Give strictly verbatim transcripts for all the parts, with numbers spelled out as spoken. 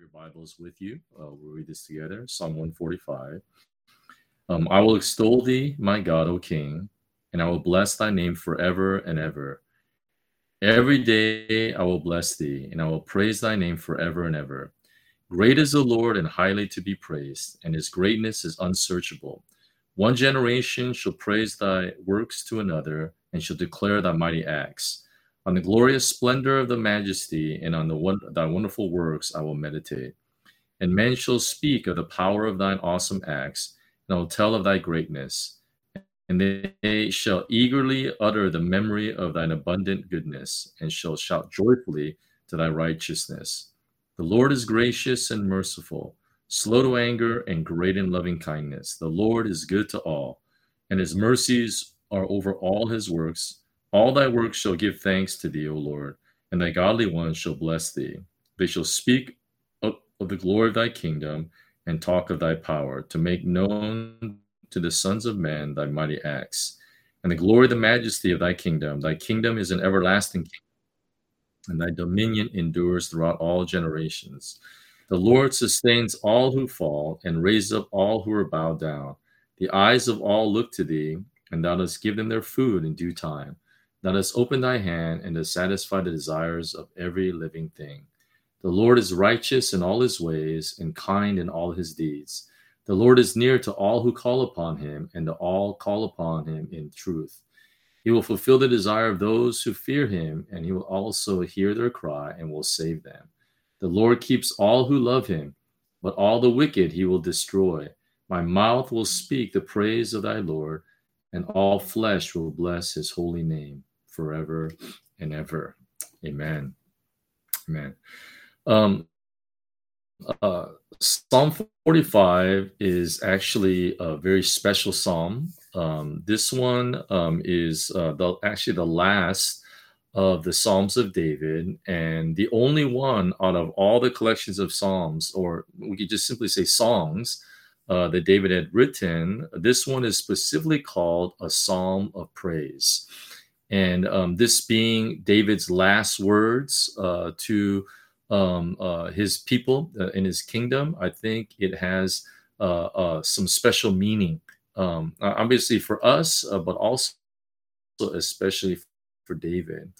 your Bibles with you. Uh, we'll read this together. Psalm one forty-five. Um, I will extol thee, my God, O King, and I will bless thy name forever and ever. Every day I will bless thee, and I will praise thy name forever and ever. Great is the Lord and highly to be praised, and his greatness is unsearchable. One generation shall praise thy works to another, and shall declare thy mighty acts. On the glorious splendor of the majesty, and on the one, thy wonderful works I will meditate. And men shall speak of the power of thine awesome acts, and I will tell of thy greatness. And they shall eagerly utter the memory of thine abundant goodness, and shall shout joyfully to thy righteousness. The Lord is gracious and merciful, slow to anger, and great in loving kindness. The Lord is good to all, and his mercies are over all his works. All thy works shall give thanks to thee, O Lord, and thy godly ones shall bless thee. They shall speak of, of the glory of thy kingdom, and talk of thy power, to make known to the sons of men thy mighty acts, and the glory of the majesty of thy kingdom. Thy kingdom is an everlasting kingdom, and thy dominion endures throughout all generations. The Lord sustains all who fall, and raises up all who are bowed down. The eyes of all look to thee, and thou dost give them their food in due time. Thou dost open thy hand, and dost satisfy the desires of every living thing. The Lord is righteous in all his ways, and kind in all his deeds. The Lord is near to all who call upon him, and to all call upon him in truth. He will fulfill the desire of those who fear him, and he will also hear their cry and will save them. The Lord keeps all who love him, but all the wicked he will destroy. My mouth will speak the praise of thy Lord, and all flesh will bless his holy name forever and ever. Amen. Amen. Um, uh, Psalm forty-five is actually a very special psalm. Um, this one um, is uh, the, actually the last of the Psalms of David, and the only one out of all the collections of psalms, or we could just simply say songs, uh, that David had written. This one is specifically called a psalm of praise. And um, this being David's last words uh, to um, uh, his people uh, in his kingdom, I think it has uh, uh, some special meaning, um, obviously for us, uh, but also especially for David.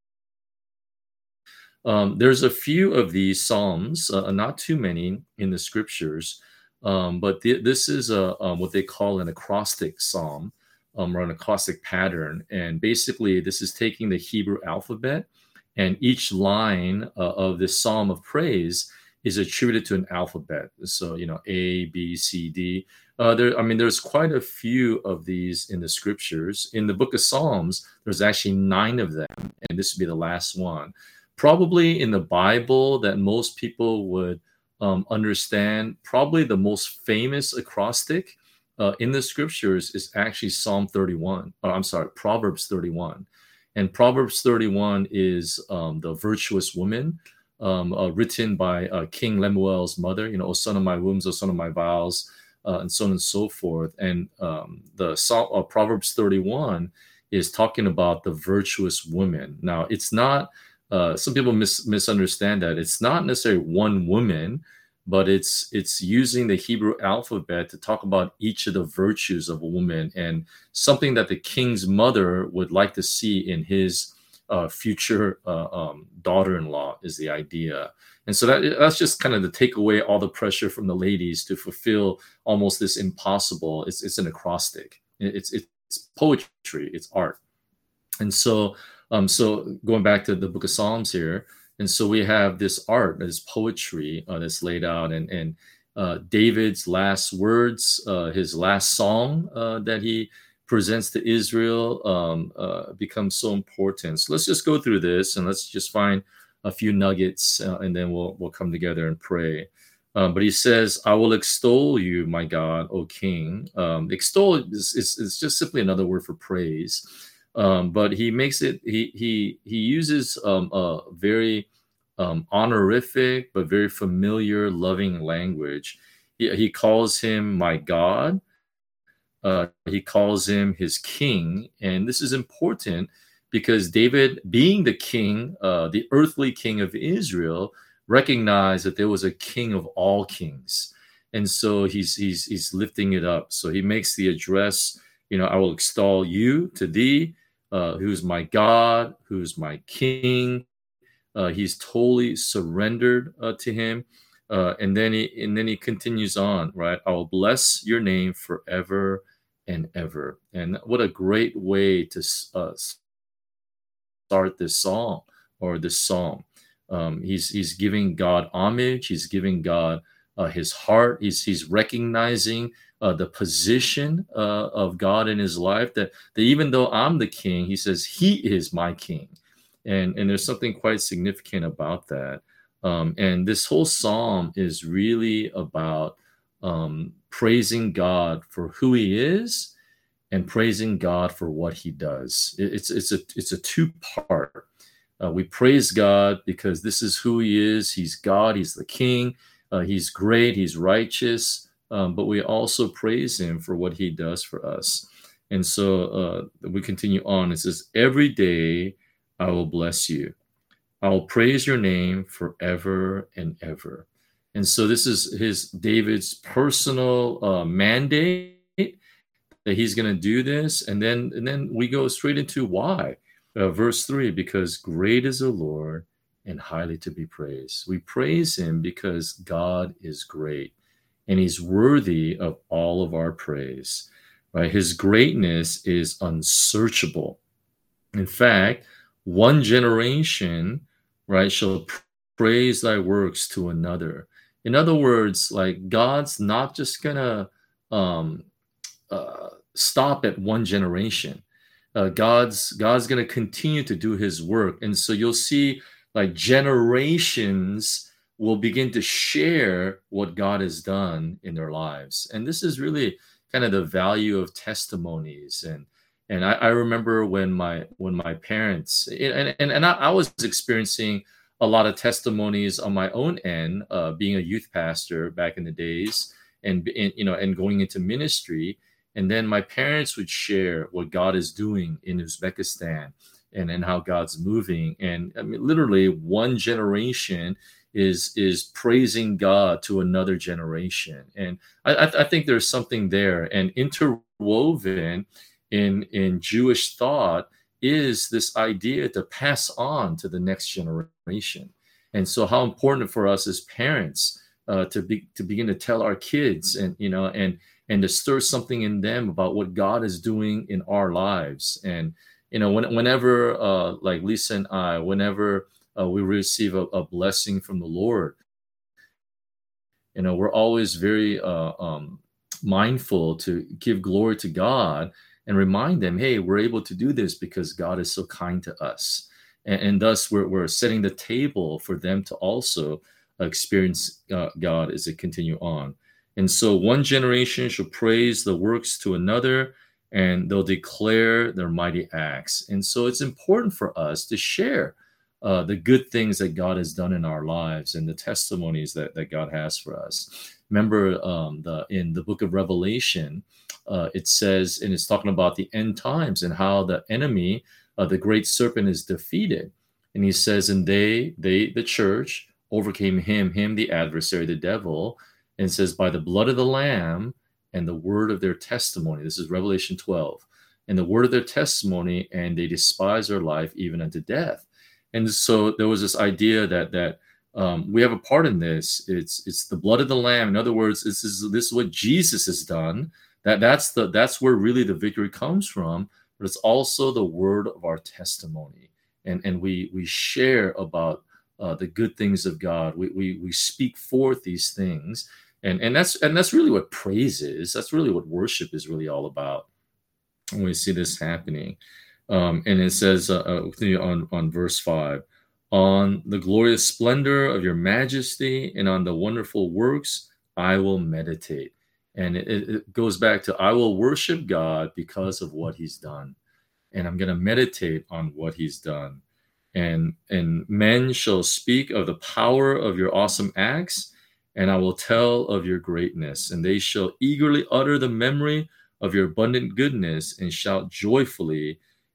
Um, there's a few of these psalms, uh, not too many in the scriptures, um, but th- this is a, um, what they call an acrostic psalm, um, or an acrostic pattern. And basically, this is taking the Hebrew alphabet, and each line uh, of this psalm of praise is attributed to an alphabet. So, you know, A, B, C, D. Uh, there, I mean, there's quite a few of these in the scriptures. In the book of Psalms, there's actually nine of them, and this would be the last one. Probably in the Bible that most people would um, understand, probably the most famous acrostic uh, in the scriptures is actually Psalm thirty-one. Oh, I'm sorry, Proverbs thirty-one. And Proverbs thirty-one is um, the virtuous woman, um, uh, written by uh, King Lemuel's mother, you know, O son of my wombs, O son of my vows, uh, and so on and so forth. And um, the Psalm, uh, Proverbs thirty-one is talking about the virtuous woman. Now, it's not, uh, some people mis- misunderstand that. It's not necessarily one woman, but it's it's using the Hebrew alphabet to talk about each of the virtues of a woman, and something that the king's mother would like to see in his uh, future uh, um, daughter-in-law is the idea. And so that that's just kind of to take away all the pressure from the ladies to fulfill almost this impossible. It's it's an acrostic. It's it's poetry. It's art. And so um, so going back to the book of Psalms here. And so we have this art, this poetry uh, that's laid out, and, and uh, David's last words, uh, his last song uh, that he presents to Israel um, uh, becomes so important. So let's just go through this, and let's just find a few nuggets, uh, and then we'll we'll come together and pray. Um, but he says, "I will extol you, my God, O King." Um, extol is, is, is just simply another word for praise. Um, but he makes it, he he he uses um, a very um, honorific but very familiar, loving language. He, he calls him my God. Uh, he calls him his king. And this is important because David, being the king, uh, the earthly king of Israel, recognize that there was a king of all kings. And so he's he's he's lifting it up. So he makes the address, you know, I will extol you to thee, uh, who's my God, who's my king. Uh, he's totally surrendered uh, to him. Uh, and then he and then he continues on, right? I will bless your name forever and ever. And what a great way to uh, start this song or this psalm. Um, he's he's giving God homage. He's giving God uh, his heart. He's he's recognizing uh, the position uh, of God in his life. That that even though I'm the king, he says he is my king, and and there's something quite significant about that. Um, and this whole psalm is really about um, praising God for who He is and praising God for what He does. It, it's it's a it's a two part. Uh, we praise God because this is who He is. He's God. He's the King. Uh, he's great. He's righteous. Um, but we also praise Him for what He does for us. And so uh, we continue on. It says, "Every day I will bless you. I will praise your name forever and ever." And so this is his David's personal uh, mandate that he's going to do this. And then and then we go straight into why. Uh, verse three, because great is the Lord and highly to be praised. We praise him because God is great and he's worthy of all of our praise. Right? His greatness is unsearchable. In fact, one generation, right, shall praise thy works to another. In other words, like God's not just gonna um, uh, stop at one generation. Uh, God's God's gonna continue to do His work, and so you'll see like generations will begin to share what God has done in their lives, and this is really kind of the value of testimonies. And and I, I remember when my when my parents and and, and I, I was experiencing a lot of testimonies on my own end, uh, being a youth pastor back in the days, and, and you know, and going into ministry. And then my parents would share what God is doing in Uzbekistan, and and how God's moving. And I mean, literally, one generation is is praising God to another generation. And I, I think there's something there, and interwoven in in Jewish thought is this idea to pass on to the next generation. And so how important for us as parents uh, to be to begin to tell our kids, and you know and and to stir something in them about what God is doing in our lives. And you know when, whenever uh, like Lisa and I, whenever uh, we receive a, a blessing from the Lord, you know we're always very uh, um, mindful to give glory to God and remind them, hey, we're able to do this because God is so kind to us. And, and thus we're, we're setting the table for them to also experience uh, God as they continue on. And so one generation shall praise the works to another, and they'll declare their mighty acts. And so it's important for us to share uh, the good things that God has done in our lives and the testimonies that, that God has for us. Remember um, the in the book of Revelation, uh, it says, and it's talking about the end times and how the enemy, uh, the great serpent, is defeated. And he says, and they, they, the church, overcame him, him, the adversary, the devil, and says, by the blood of the Lamb and the word of their testimony. This is Revelation twelve. And the word of their testimony, and they despise their life even unto death. And so there was this idea that that Um, we have a part in this. It's it's the blood of the Lamb. In other words, this is this is what Jesus has done. That that's the that's where really the victory comes from. But it's also the word of our testimony, and and we we share about uh, the good things of God. We we we speak forth these things, and and that's and that's really what praise is. That's really what worship is really all about. And we see this happening, um, and it says uh, uh, on on verse five. On the glorious splendor of your majesty and on the wonderful works, I will meditate. And it, it goes back to, I will worship God because of what he's done. And I'm going to meditate on what he's done. And, and men shall speak of the power of your awesome acts, and I will tell of your greatness. And they shall eagerly utter the memory of your abundant goodness and shout joyfully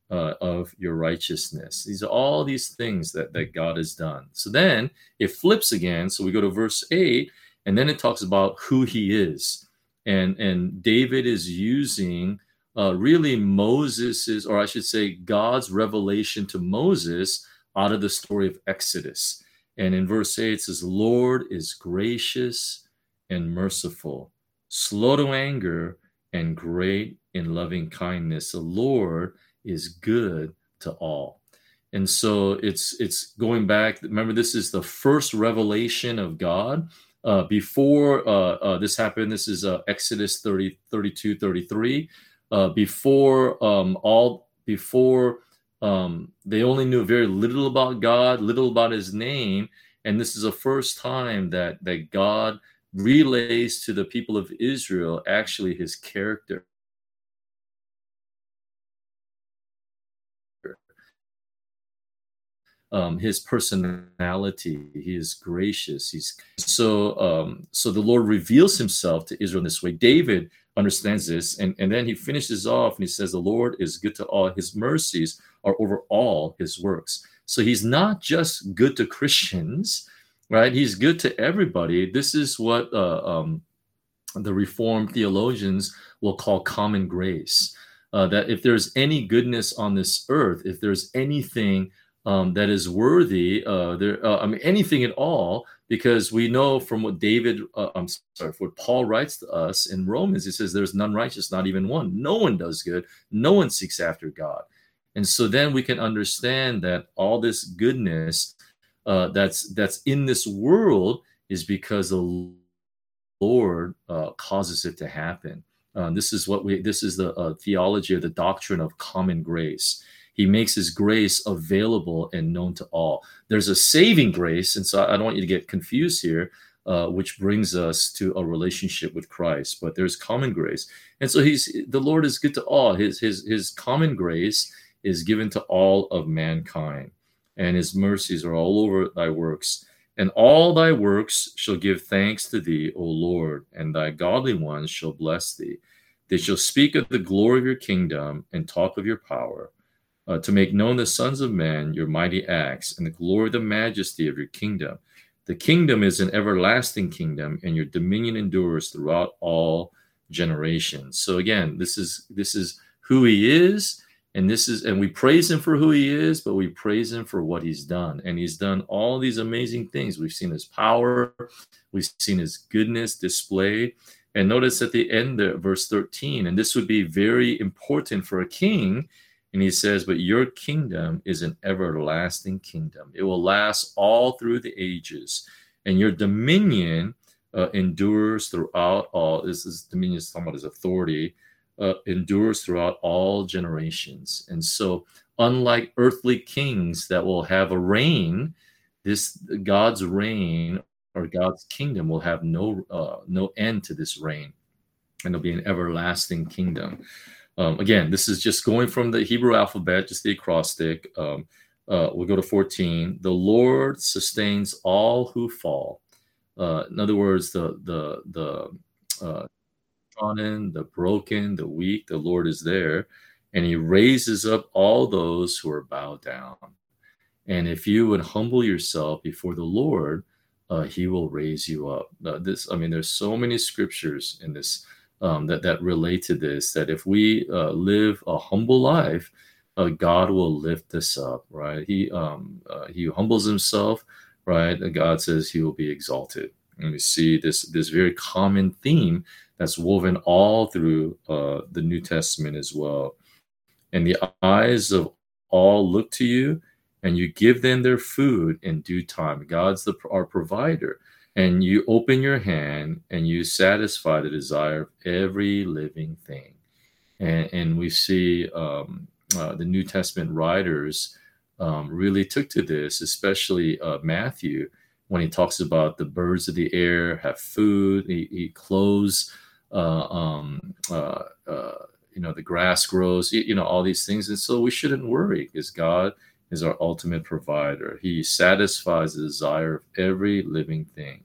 uh, of your righteousness. These are all these things that, that God has done. So then it flips again. So we go to verse eight, and then it talks about who he is. And, and David is using uh, really Moses's, or I should say God's revelation to Moses out of the story of Exodus. And in verse eight, it says, Lord is gracious and merciful, slow to anger, and great in loving kindness. The Lord is good to all. And so it's it's going back. Remember, this is the first revelation of God. Uh, before uh, uh, this happened, this is uh, Exodus thirty, thirty-two, thirty-three. Uh, before um, all, before um, they only knew very little about God, little about His name, and this is the first time that that God relays to the people of Israel actually His character. Um, his personality. He is gracious. He's so um, so the Lord reveals himself to Israel in this way. David understands this, and, and then he finishes off and he says, the Lord is good to all. His mercies are over all his works. So he's not just good to Christians, right? He's good to everybody. This is what uh, um, the Reformed theologians will call common grace. Uh, that if there's any goodness on this earth, if there's anything Um, that is worthy, uh, there, uh, I mean, anything at all, because we know from what David, uh, I'm sorry, what Paul writes to us in Romans, he says, there's none righteous, not even one. No one does good. No one seeks after God. And so then we can understand that all this goodness uh, that's that's in this world is because the Lord uh, causes it to happen. Uh, this is what we. This is the uh, theology of the doctrine of common grace. He makes his grace available and known to all. There's a saving grace, and so I don't want you to get confused here, uh, which brings us to a relationship with Christ. But there's common grace, and so he's the Lord is good to all. His his his common grace is given to all of mankind, and his mercies are all over thy works. And all thy works shall give thanks to thee, O Lord, and thy godly ones shall bless thee. They shall speak of the glory of your kingdom and talk of your power. Uh, to make known the sons of men your mighty acts and the glory of the majesty of your kingdom. The kingdom is an everlasting kingdom, and your dominion endures throughout all generations. So again, this is this is who he is, and this is and we praise him for who he is, but we praise him for what he's done. And he's done all these amazing things. We've seen his power, we've seen his goodness displayed. And notice at the end there, verse thirteen, and this would be very important for a king. And he says, but your kingdom is an everlasting kingdom. It will last all through the ages. And your dominion uh, endures throughout all. This is dominion is talking about his authority, uh, endures throughout all generations. And so, unlike earthly kings that will have a reign, this God's reign or God's kingdom will have no uh, no end to this reign. And it'll be an everlasting kingdom. Um, again, this is just going from the Hebrew alphabet, just the acrostic. Um, uh, we'll go to fourteen. The Lord sustains all who fall. Uh, in other words, the the the uh, downtrodden, the broken, the weak, the Lord is there, and He raises up all those who are bowed down. And if you would humble yourself before the Lord, uh, He will raise you up. Uh, this, I mean, there's so many scriptures in this. Um, that, that relate to this, that if we uh, live a humble life, uh, God will lift us up, right? He um, uh, he humbles himself, right? And God says he will be exalted. And we see this, this very common theme that's woven all through uh, the New Testament as well. And the eyes of all look to you, and you give them their food in due time. God's the, our provider. And you open your hand and you satisfy the desire of every living thing. And, and we see um, uh, the New Testament writers um, really took to this, especially uh, Matthew, when he talks about the birds of the air have food, he, he clothes, uh, um, uh, uh, you know, the grass grows, you, you know, all these things. And so we shouldn't worry because God is our ultimate provider. He satisfies the desire of every living thing.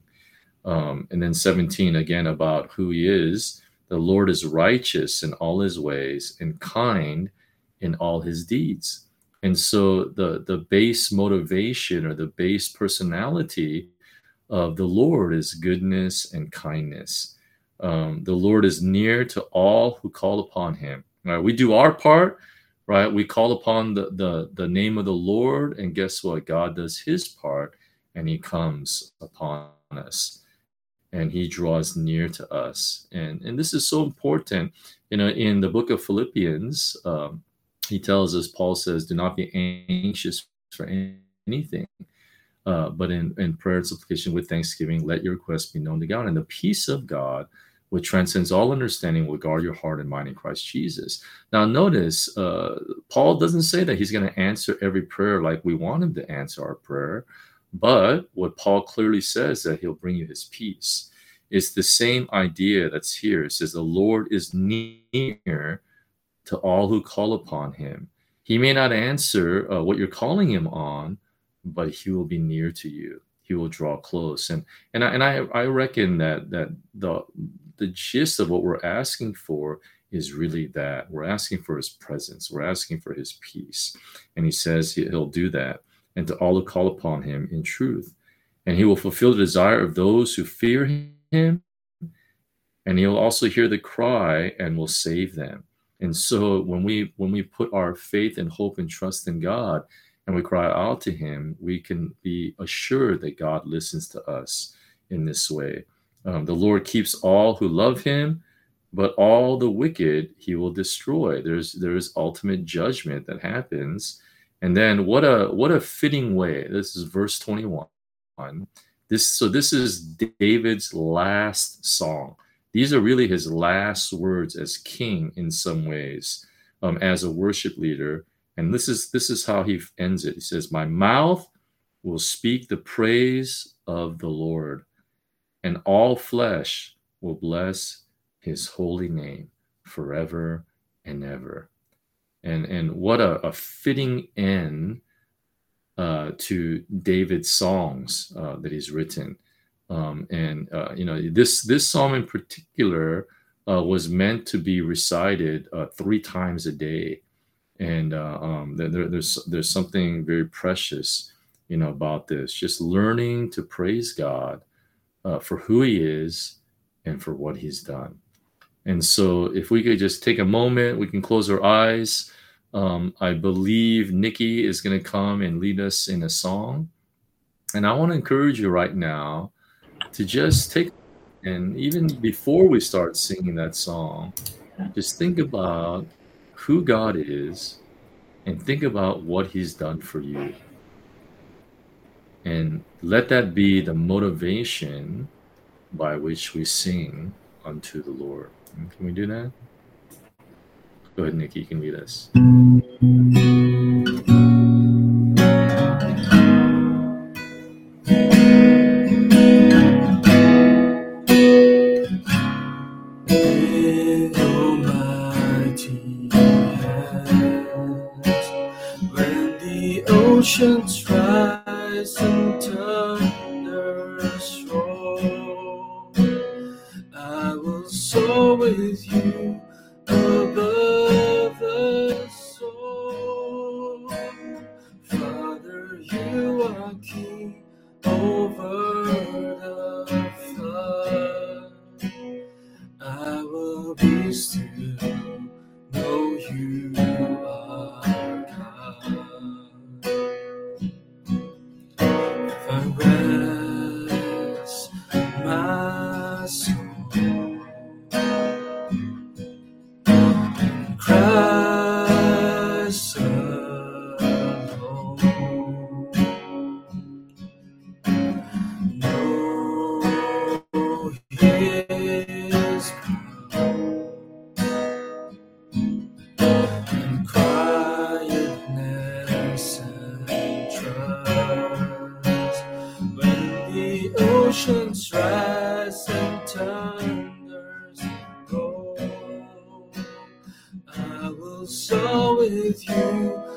Um, and then seventeen, again, about who he is. The Lord is righteous in all his ways and kind in all his deeds. And so the, the base motivation or the base personality of the Lord is goodness and kindness. Um, the Lord is near to all who call upon him. Right? We do our part, right? We call upon the, the, the name of the Lord, and guess what? God does his part, and he comes upon us, and he draws near to us. And, and this is so important. You know, in the book of Philippians, um, he tells us, Paul says, do not be anxious for anything, uh, but in, in prayer and supplication with thanksgiving, let your requests be known to God. And the peace of God, which transcends all understanding, will guard your heart and mind in Christ Jesus. Now, notice, uh, Paul doesn't say that he's going to answer every prayer like we want him to answer our prayer. But what Paul clearly says, that he'll bring you his peace. It's the same idea that's here. It says the Lord is near to all who call upon him. He may not answer uh, what you're calling him on, but he will be near to you. He will draw close. And and I, and I, I reckon that that the the gist of what we're asking for is really that. We're asking for his presence. We're asking for his peace. And he says he'll do that. And to all who call upon him in truth. And he will fulfill the desire of those who fear him. And he'll also hear the cry and will save them. And so when we when we put our faith and hope and trust in God, and we cry out to him, we can be assured that God listens to us in this way. Um, the Lord keeps all who love him, but all the wicked he will destroy. There's there's ultimate judgment that happens. And then what a what a fitting way. This is verse twenty-one. This so this is David's last song. These are really his last words as king in some ways, um, as a worship leader. And this is this is how he ends it. He says, my mouth will speak the praise of the Lord, and all flesh will bless his holy name forever and ever. And, and what a, a fitting end uh, to David's songs uh, that he's written. Um, and, uh, you know, this, this psalm in particular uh, was meant to be recited uh, three times a day. And uh, um, there, there's there's something very precious, you know, about this. Just learning to praise God uh, for who he is and for what he's done. And so if we could just take a moment, we can close our eyes. Um, I believe Nikki is going to come and lead us in a song. And I want to encourage you right now to just take, and even before we start singing that song, just think about who God is and think about what he's done for you. And let that be the motivation by which we sing unto the Lord. Can we do that? Go ahead, Nikki, you can lead us. Oceans rise and thunders roll, I will soar with you above the soul. Father, you are king over the flood. I will be still, know you are God. Rest my soul in Christ alone. Know his power in quietness and trust. When the oceans rise and thunders roll, I will soar with you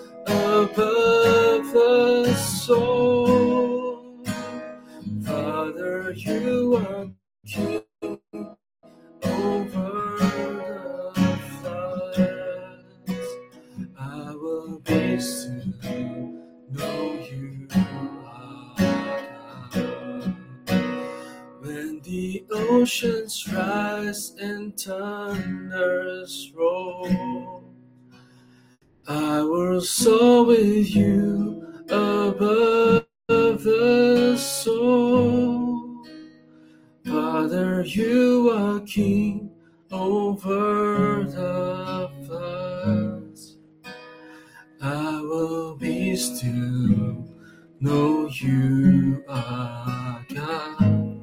above the soul. Father, you are king over the floods. I oceans rise and thunders roll, I will soar with you above the soul. Father, you are king over the floods. I will be still, know you are God.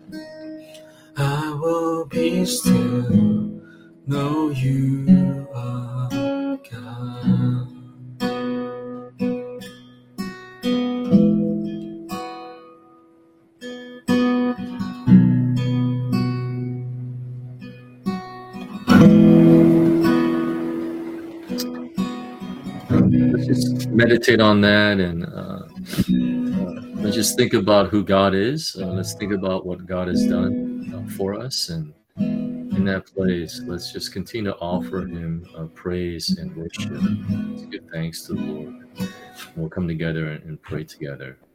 I will be still, know you are God. Let's just meditate on that, and uh, uh, let's just think about who God is. Uh, let's think about what God has done uh, for us, and in that place, let's just continue to offer Him uh, praise and worship. Let's give thanks to the Lord. And we'll come together and, and pray together.